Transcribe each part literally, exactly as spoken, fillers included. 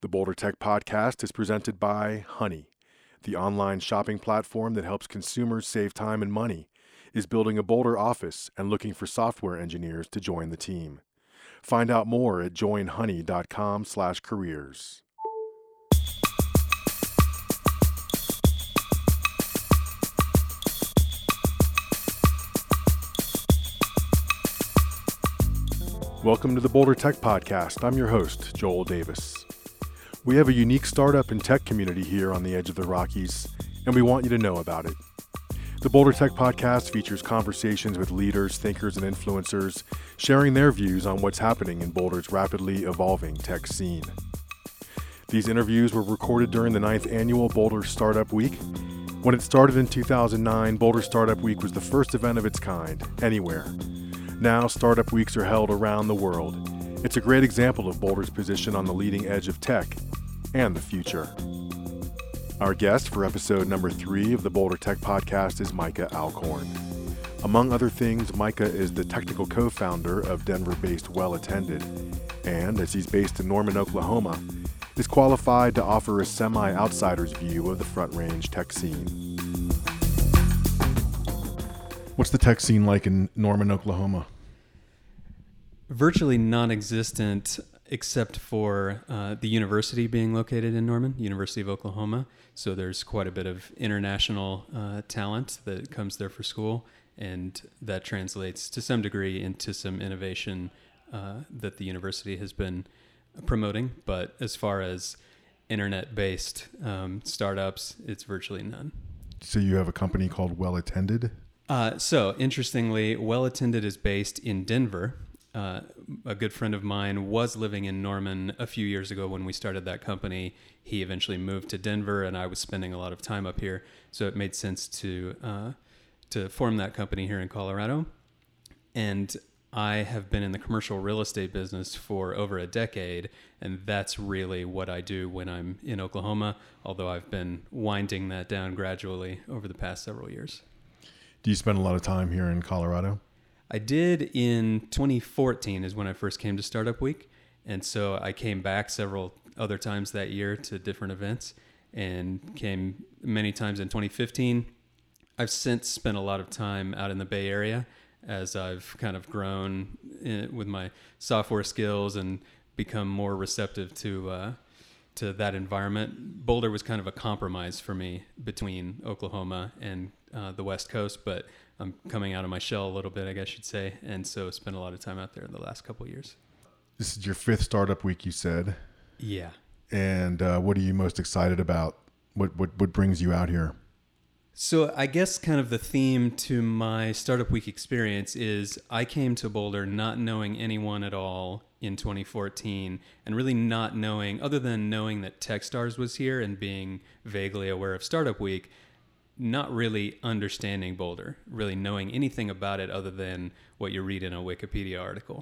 The Boulder Tech Podcast is presented by Honey, the online shopping platform that helps consumers save time and money, is building a Boulder office and looking for software engineers to join the team. Find out more at join honey dot com slash careers. Welcome to the Boulder Tech Podcast. I'm your host, Joel Davis. We have a unique startup and tech community here on the edge of the Rockies, and we want you to know about it. The Boulder Tech Podcast features conversations with leaders, thinkers, and influencers, sharing their views on what's happening in Boulder's rapidly evolving tech scene. These interviews were recorded during the ninth annual Boulder Startup Week. When it started in two thousand nine, Boulder Startup Week was the first event of its kind, anywhere. Now, Startup Weeks are held around the world. It's a great example of Boulder's position on the leading edge of tech and the future. Our guest for episode number three of the Boulder Tech Podcast is Micah Alcorn. Among other things, Micah is the technical co-founder of Denver-based Well Attended, and as he's based in Norman, Oklahoma, is qualified to offer a semi-outsider's view of the Front Range tech scene. What's the tech scene like in Norman, Oklahoma? Virtually non-existent, except for uh, the university being located in Norman, University of Oklahoma. So there's quite a bit of international uh, talent that comes there for school, and that translates to some degree into some innovation uh, that the university has been promoting. But as far as internet-based um, startups, it's virtually none. So you have a company called Well Attended? Uh, so interestingly, Well Attended is based in Denver. Uh, a good friend of mine was living in Norman a few years ago when we started that company. He eventually moved to Denver, and I was spending a lot of time up here, so it made sense to uh, to form that company here in Colorado. And I have been in the commercial real estate business for over a decade, and that's really what I do when I'm in Oklahoma, although I've been winding that down gradually over the past several years. Do you spend a lot of time here in Colorado? I did in twenty fourteen is when I first came to Startup Week. And so I came back several other times that year to different events and came many times in twenty fifteen. I've since spent a lot of time out in the Bay Area as I've kind of grown in, with my software skills and become more receptive to uh, to that environment. Boulder was kind of a compromise for me between Oklahoma and uh, the West Coast, but I'm coming out of my shell a little bit, I guess you'd say, and so spent a lot of time out there in the last couple of years. This is your fifth Startup Week, you said. Yeah. And uh, what are you most excited about? What, what what brings you out here? So I guess kind of the theme to my Startup Week experience is I came to Boulder not knowing anyone at all in twenty fourteen, and really not knowing, other than knowing that Techstars was here and being vaguely aware of Startup Week, not really understanding Boulder, really knowing anything about it other than what you read in a Wikipedia article.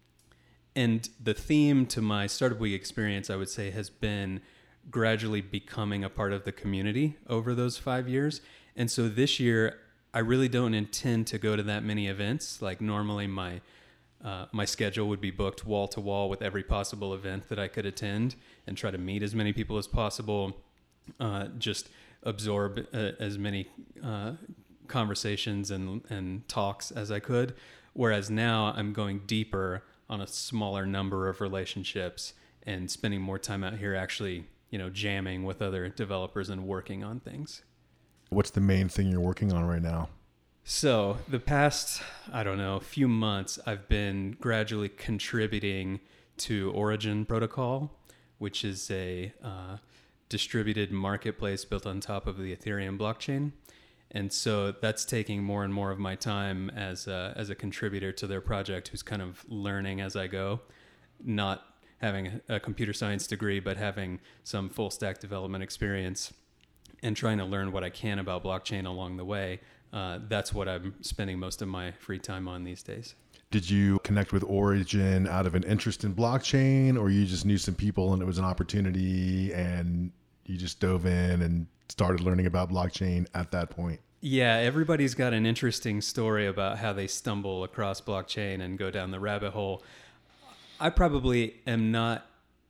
And the theme to my Startup Week experience, I would say, has been gradually becoming a part of the community over those five years. And so this year, I really don't intend to go to that many events. Like normally my uh, my schedule would be booked wall to wall with every possible event that I could attend and try to meet as many people as possible, uh, just absorb uh, as many uh, conversations and, and talks as I could. Whereas now I'm going deeper on a smaller number of relationships and spending more time out here actually, you know, jamming with other developers and working on things. What's the main thing you're working on right now? So the past, I don't know, few months, I've been gradually contributing to Origin Protocol, which is a uh, distributed marketplace built on top of the Ethereum blockchain. And so that's taking more and more of my time as a, as a contributor to their project, who's kind of learning as I go, not having a computer science degree, but having some full stack development experience and trying to learn what I can about blockchain along the way. Uh, that's what I'm spending most of my free time on these days. Did you connect with Origin out of an interest in blockchain, or you just knew some people and it was an opportunity and you just dove in and started learning about blockchain at that point? Yeah, everybody's got an interesting story about how they stumble across blockchain and go down the rabbit hole. I probably am not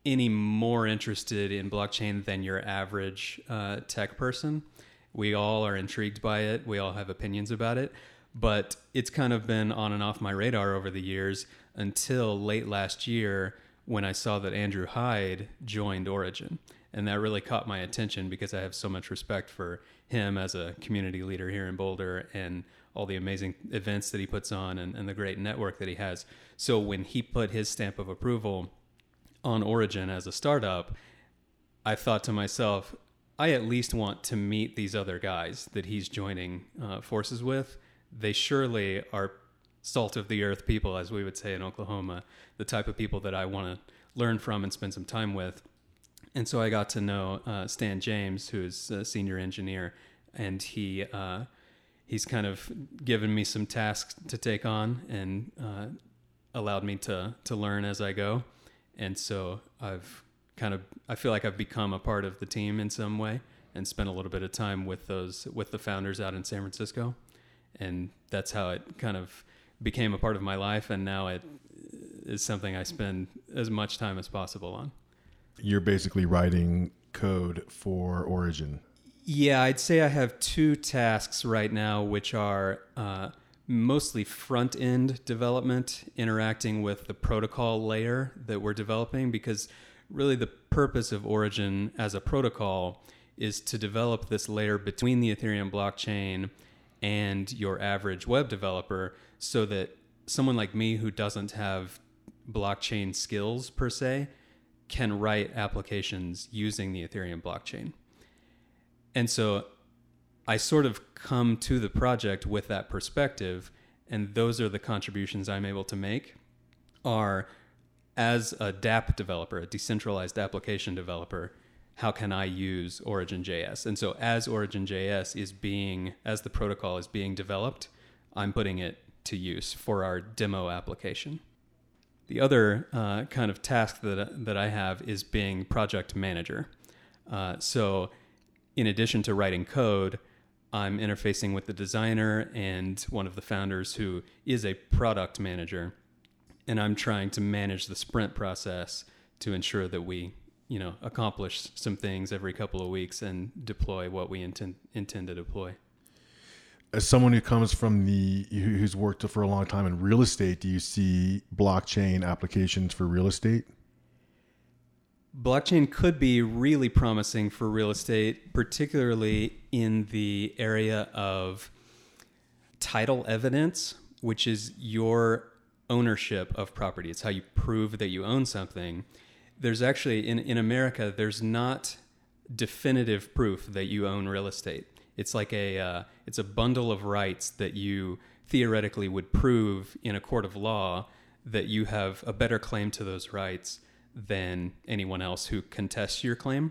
any more interested in blockchain than your average uh, tech person. We all are intrigued by it. We all have opinions about it. But it's kind of been on and off my radar over the years until late last year when I saw that Andrew Hyde joined Origin. And that really caught my attention because I have so much respect for him as a community leader here in Boulder and all the amazing events that he puts on and, and the great network that he has. So when he put his stamp of approval on Origin as a startup, I thought to myself, I at least want to meet these other guys that he's joining uh, forces with. They surely are salt of the earth people, as we would say in Oklahoma, the type of people that I want to learn from and spend some time with. And so I got to know uh, Stan James, who is a senior engineer, and he uh, he's kind of given me some tasks to take on and uh, allowed me to to learn as I go. And so I've kind of, I feel like I've become a part of the team in some way and spent a little bit of time with those, with the founders out in San Francisco. And that's how it kind of became a part of my life. And now it is something I spend as much time as possible on. You're basically writing code for Origin. Yeah, I'd say I have two tasks right now, which are uh, mostly front-end development, interacting with the protocol layer that we're developing, because really the purpose of Origin as a protocol is to develop this layer between the Ethereum blockchain and your average web developer so that someone like me who doesn't have blockchain skills per se can write applications using the Ethereum blockchain. And so I sort of come to the project with that perspective, and those are the contributions I'm able to make are as a dApp developer, a decentralized application developer, how can I use Origin.js? And so as Origin.js is being, as the protocol is being developed, I'm putting it to use for our demo application. The other uh, kind of task that, that I have is being project manager. Uh, so in addition to writing code, I'm interfacing with the designer and one of the founders who is a product manager. And I'm trying to manage the sprint process to ensure that we, you know, accomplish some things every couple of weeks and deploy what we intend intend to deploy. As someone who comes from the, who's worked for a long time in real estate, do you see blockchain applications for real estate? Blockchain could be really promising for real estate, particularly in the area of title evidence, which is your ownership of property. It's how you prove that you own something. There's actually, in, in America, there's not definitive proof that you own real estate. It's like a, uh, it's a bundle of rights that you theoretically would prove in a court of law that you have a better claim to those rights than anyone else who contests your claim.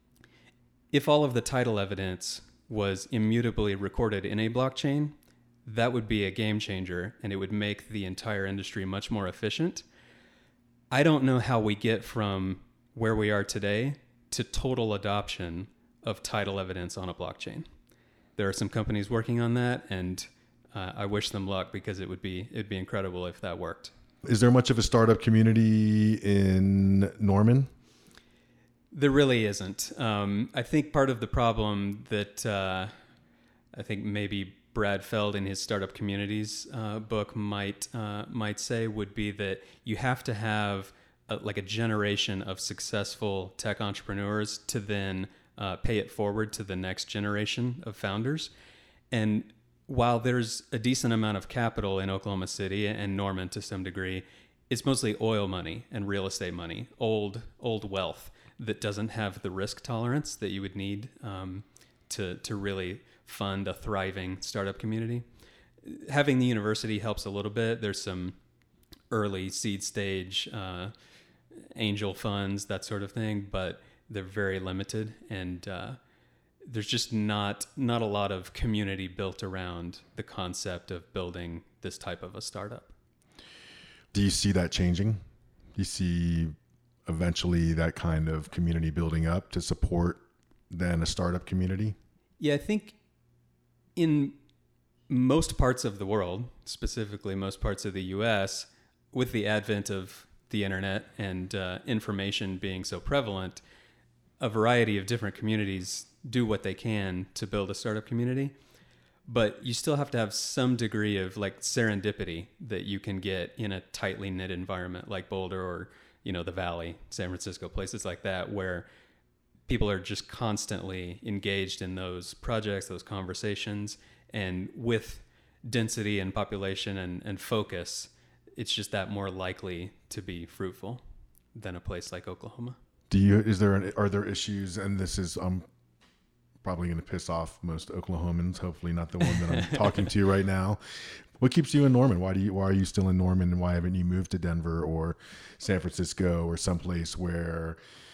If all of the title evidence was immutably recorded in a blockchain, that would be a game changer and it would make the entire industry much more efficient. I don't know how we get from where we are today to total adoption of title evidence on a blockchain. There are some companies working on that, and uh, I wish them luck because it would be it'd be incredible if that worked. Is there much of a startup community in Norman? There really isn't. Um, I think part of the problem that uh, I think maybe Brad Feld in his Startup Communities uh, book might uh, might say would be that you have to have a, like a generation of successful tech entrepreneurs to then uh, pay it forward to the next generation of founders. And while there's a decent amount of capital in Oklahoma City and Norman to some degree, it's mostly oil money and real estate money, old old wealth that doesn't have the risk tolerance that you would need um, to to really fund a thriving startup community. Having the university helps a little bit. There's some early seed stage uh, angel funds, that sort of thing, but they're very limited, and uh, there's just not not a lot of community built around the concept of building this type of a startup. Do you see that changing? Do you see eventually that kind of community building up to support then a startup community? Yeah, I think in most parts of the world, specifically most parts of the U S, with the advent of the internet and uh, information being so prevalent, a variety of different communities do what they can to build a startup community. But you still have to have some degree of like serendipity that you can get in a tightly knit environment like Boulder or, you know, the Valley, San Francisco, places like that, where people are just constantly engaged in those projects, those conversations, and with density and population and, and focus, it's just that more likely to be fruitful than a place like Oklahoma. Do you, is there, an, are there issues, and this is, um, probably going to piss off most Oklahomans, hopefully not the one that I'm talking to right now. What keeps you in Norman? Why do you, why are you still in Norman, and why haven't you moved to Denver or San Francisco or someplace where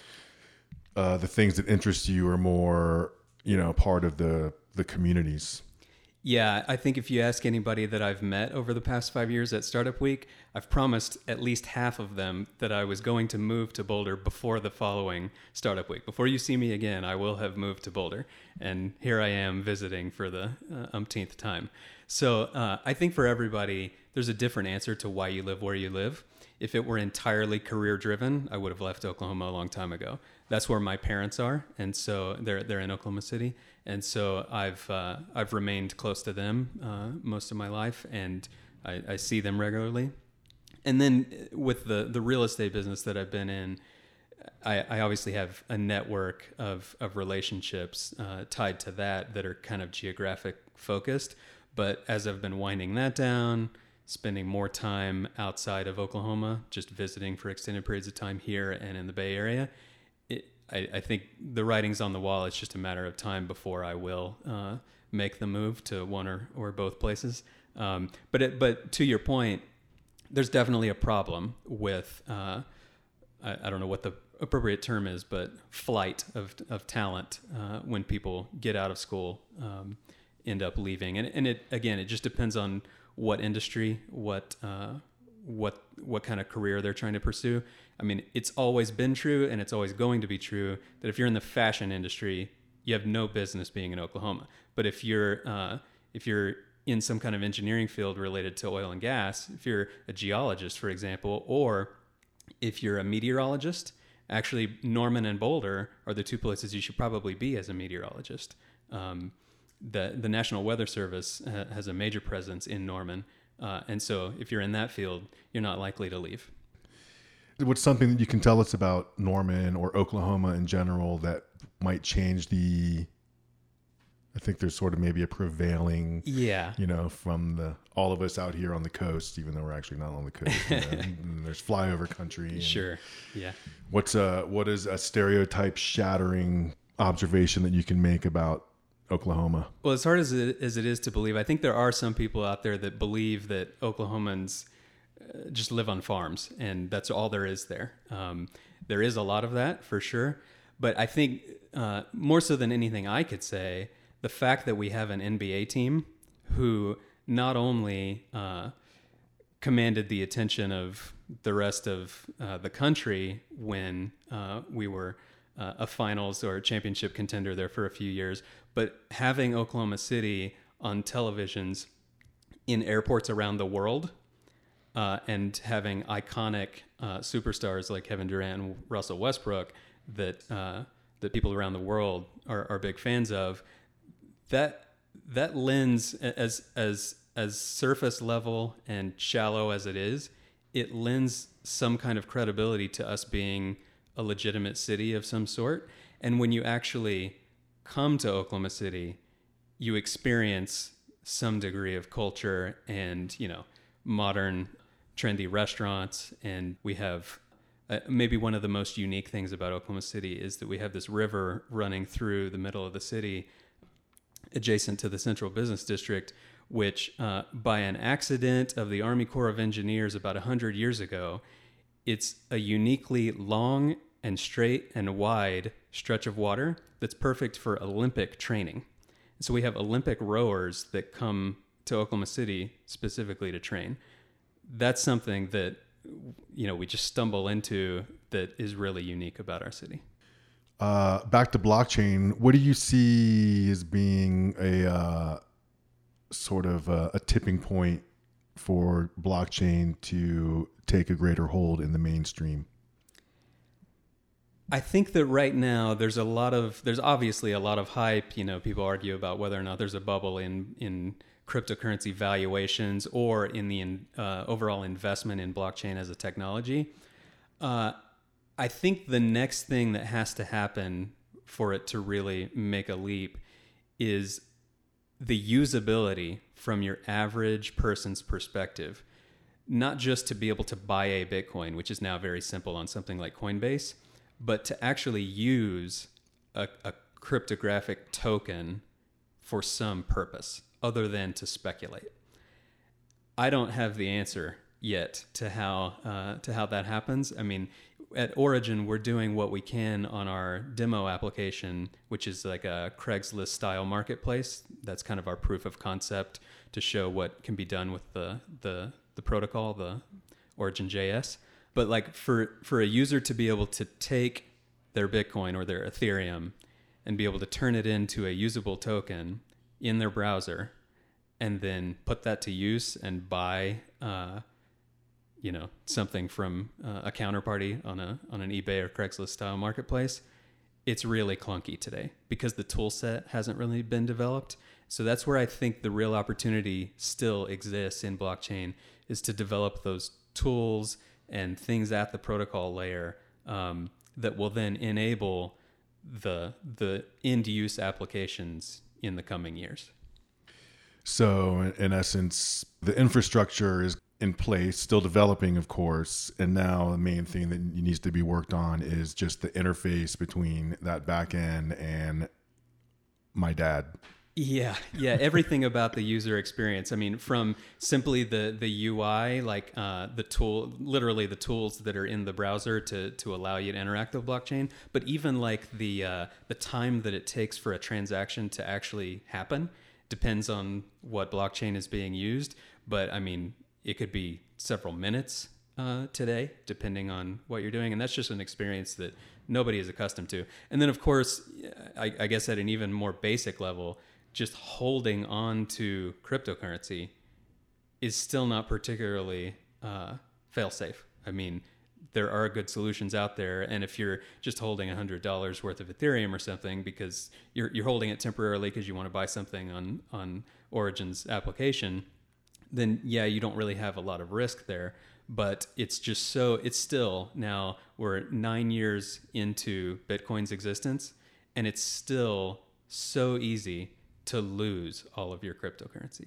uh, the things that interest you are more, you know, part of the, the communities? Yeah, I think if you ask anybody that I've met over the past five years at Startup Week, I've promised at least half of them that I was going to move to Boulder before the following Startup Week. Before you see me again, I will have moved to Boulder. And here I am visiting for the uh, umpteenth time. So uh, I think for everybody, there's a different answer to why you live where you live. If it were entirely career driven, I would have left Oklahoma a long time ago. That's where my parents are, and so they're they're in Oklahoma City, and so I've uh, I've remained close to them uh, most of my life, and I, I see them regularly. And then with the the real estate business that I've been in, I, I obviously have a network of of relationships uh, tied to that that are kind of geographic focused. But as I've been winding that down, spending more time outside of Oklahoma, just visiting for extended periods of time here and in the Bay Area, it, I, I think the writing's on the wall. It's just a matter of time before I will uh, make the move to one or, or both places. Um, but it, but to your point, there's definitely a problem with, uh, I, I don't know what the appropriate term is, but flight of of talent uh, when people get out of school, um, end up leaving. And, and it again, it just depends on what industry, what uh, what what kind of career they're trying to pursue. I mean, it's always been true, and it's always going to be true, that if you're in the fashion industry, you have no business being in Oklahoma. But if you're uh, if you're in some kind of engineering field related to oil and gas, if you're a geologist, for example, or if you're a meteorologist, actually Norman and Boulder are the two places you should probably be as a meteorologist. Um, The, the National Weather Service uh, has a major presence in Norman. Uh, and so if you're in that field, you're not likely to leave. What's something that you can tell us about Norman or Oklahoma in general that might change the, I think there's sort of maybe a prevailing, yeah, you know, from the, all of us out here on the coast, even though we're actually not on the coast, you know, and there's flyover country. And sure. Yeah. What's a, what is a stereotype shattering observation that you can make about Oklahoma? Well, as hard as it, as it is to believe, I think there are some people out there that believe that Oklahomans uh, just live on farms and that's all there is there. Um, there is a lot of that for sure. But I think uh, more so than anything I could say, the fact that we have an N B A team who not only uh, commanded the attention of the rest of uh, the country when uh, we were uh, a finals or championship contender there for a few years, but having Oklahoma City on televisions in airports around the world uh, and having iconic uh, superstars like Kevin Durant and Russell Westbrook that uh, that people around the world are, are big fans of, that that lends, as as as surface level and shallow as it is, it lends some kind of credibility to us being a legitimate city of some sort. And when you actually come to Oklahoma City, you experience some degree of culture and, you know, modern trendy restaurants. And we have uh, maybe one of the most unique things about Oklahoma City is that we have this river running through the middle of the city adjacent to the Central Business District, which uh, by an accident of the Army Corps of Engineers about one hundred years ago, it's a uniquely long and straight and wide stretch of water that's perfect for Olympic training. So we have Olympic rowers that come to Oklahoma City specifically to train. That's something that, you know, we just stumble into that is really unique about our city. Uh, back to blockchain, what do you see as being a uh, sort of a, a tipping point for blockchain to take a greater hold in the mainstream? I think that right now there's a lot of, there's obviously a lot of hype. You know, people argue about whether or not there's a bubble in, in cryptocurrency valuations or in the in, uh, overall investment in blockchain as a technology. Uh, I think the next thing that has to happen for it to really make a leap is the usability from your average person's perspective, not just to be able to buy a Bitcoin, which is now very simple on something like Coinbase, but to actually use a, a cryptographic token for some purpose other than to speculate. I don't have the answer yet to how uh, to how that happens. I mean, at Origin, we're doing what we can on our demo application, which is like a Craigslist style marketplace. That's kind of our proof of concept to show what can be done with the the, the protocol, the Origin J S. But like for, for a user to be able to take their Bitcoin or their Ethereum and be able to turn it into a usable token in their browser and then put that to use and buy, uh, you know, something from uh, a counterparty on a on an eBay or Craigslist style marketplace, it's really clunky today because the tool set hasn't really been developed. So that's where I think the real opportunity still exists in blockchain, is to develop those tools and things at the protocol layer um, that will then enable the the end use applications in the coming years. So in essence, the infrastructure is in place, still developing, of course, and now the main thing that needs to be worked on is just the interface between that back end and my dad. Yeah, yeah, everything about the user experience. I mean, from simply the the U I, like uh, the tool, literally the tools that are in the browser to to allow you to interact with blockchain, but even like the uh, the time that it takes for a transaction to actually happen depends on what blockchain is being used. But I mean, it could be several minutes uh, today, depending on what you're doing, and that's just an experience that nobody is accustomed to. And then, of course, I, I guess at an even more basic level, just holding on to cryptocurrency is still not particularly uh, fail-safe. I mean, there are good solutions out there, and if you're just holding one hundred dollars worth of Ethereum or something because you're you're holding it temporarily because you want to buy something on, on Origin's application, then yeah, you don't really have a lot of risk there. But it's just so, it's still, now we're nine years into Bitcoin's existence, and it's still so easy to lose all of your cryptocurrency.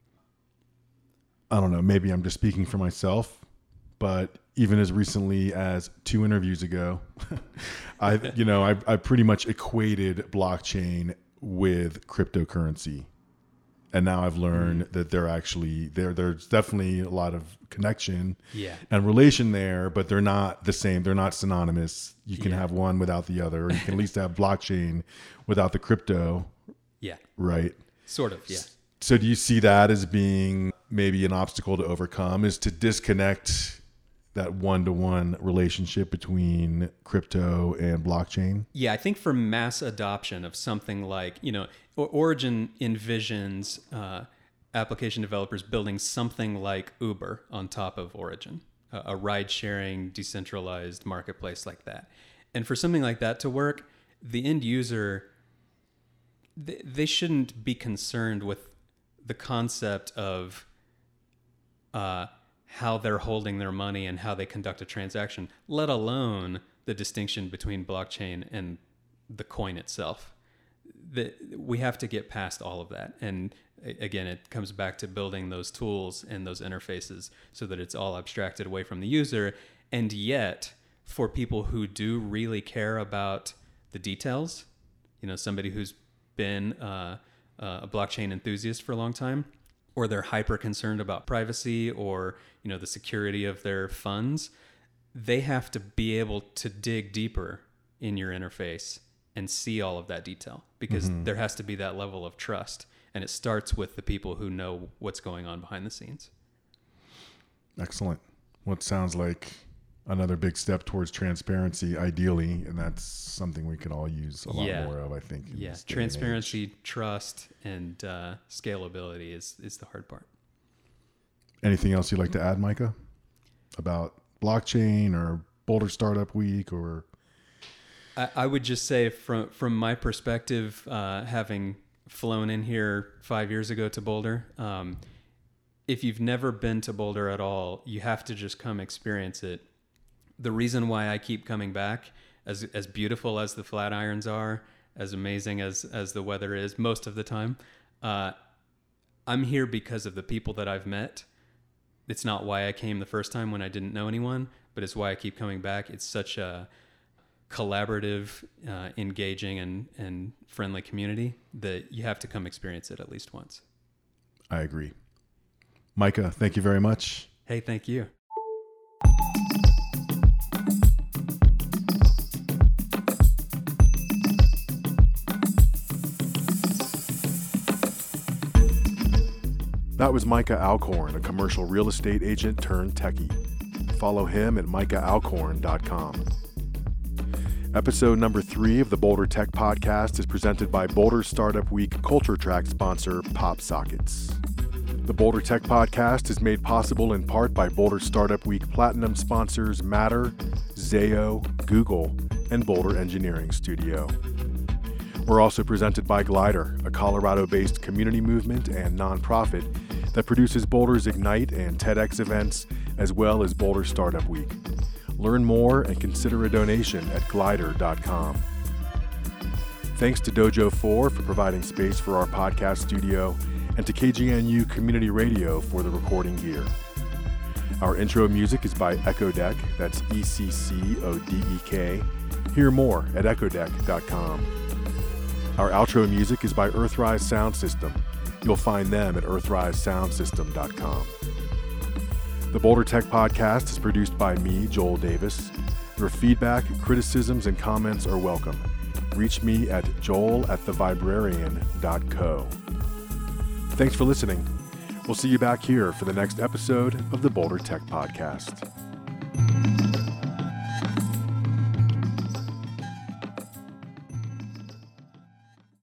I don't know, maybe I'm just speaking for myself, but even as recently as two interviews ago, I, you know, I, I pretty much equated blockchain with cryptocurrency. And now I've learned mm. that they're actually, there. there's definitely a lot of connection yeah. and relation there, but they're not the same. They're not synonymous. You can yeah. have one without the other, or you can at least have blockchain without the crypto. Yeah. Right. Sort of, yeah. So do you see that as being maybe an obstacle to overcome, is to disconnect that one-to-one relationship between crypto and blockchain? Yeah, I think for mass adoption of something like, you know, Origin envisions uh, application developers building something like Uber on top of Origin, a, a ride-sharing, decentralized marketplace like that. And for something like that to work, the end user, they, they shouldn't be concerned with the concept of uh, how they're holding their money and how they conduct a transaction, let alone the distinction between blockchain and the coin itself. The, we have to get past all of that. And again, it comes back to building those tools and those interfaces so that it's all abstracted away from the user. And yet, for people who do really care about the details, you know, somebody who's been uh, a blockchain enthusiast for a long time, or they're hyper concerned about privacy or, you know, the security of their funds, they have to be able to dig deeper in your interface and see all of that detail, because mm-hmm. there has to be that level of trust. And it starts with the people who know what's going on behind the scenes. Excellent. What sounds like another big step towards transparency, ideally, and that's something we could all use a lot yeah. more of, I think. Yeah, transparency, trust, and uh, scalability is, is the hard part. Anything else you'd like to add, Micah? about blockchain or Boulder Startup Week? Or I, I would just say from from my perspective, uh, having flown in here five years ago to Boulder, um, if you've never been to Boulder at all, you have to just come experience it. The reason why I keep coming back, as as beautiful as the Flatirons are, as amazing as as the weather is most of the time, uh, I'm here because of the people that I've met. It's not why I came the first time when I didn't know anyone, but it's why I keep coming back. It's such a collaborative, uh, engaging, and, and friendly community that you have to come experience it at least once. I agree. Micah, thank you very much. Hey, thank you. That was Micah Alcorn, a commercial real estate agent turned techie. Follow him at micah alcorn dot com. Episode number three of the Boulder Tech Podcast is presented by Boulder Startup Week Culture Track sponsor Pop Sockets. The Boulder Tech Podcast is made possible in part by Boulder Startup Week Platinum sponsors Matter, Zayo, Google, and Boulder Engineering Studio. We're also presented by Glider, a Colorado-based community movement and nonprofit that produces Boulder's Ignite and TEDx events, as well as Boulder Startup Week. Learn more and consider a donation at glider dot com. Thanks to Dojo four for providing space for our podcast studio, and to K G N U Community Radio for the recording gear. Our intro music is by Echo Deck, that's E C C O D E K. Hear more at echo deck dot com. Our outro music is by Earthrise Sound System. You'll find them at earthrise sound system dot com. The Boulder Tech Podcast is produced by me, Joel Davis. Your feedback, criticisms, and comments are welcome. Reach me at joel at the vibrarian dot co. Thanks for listening. We'll see you back here for the next episode of the Boulder Tech Podcast.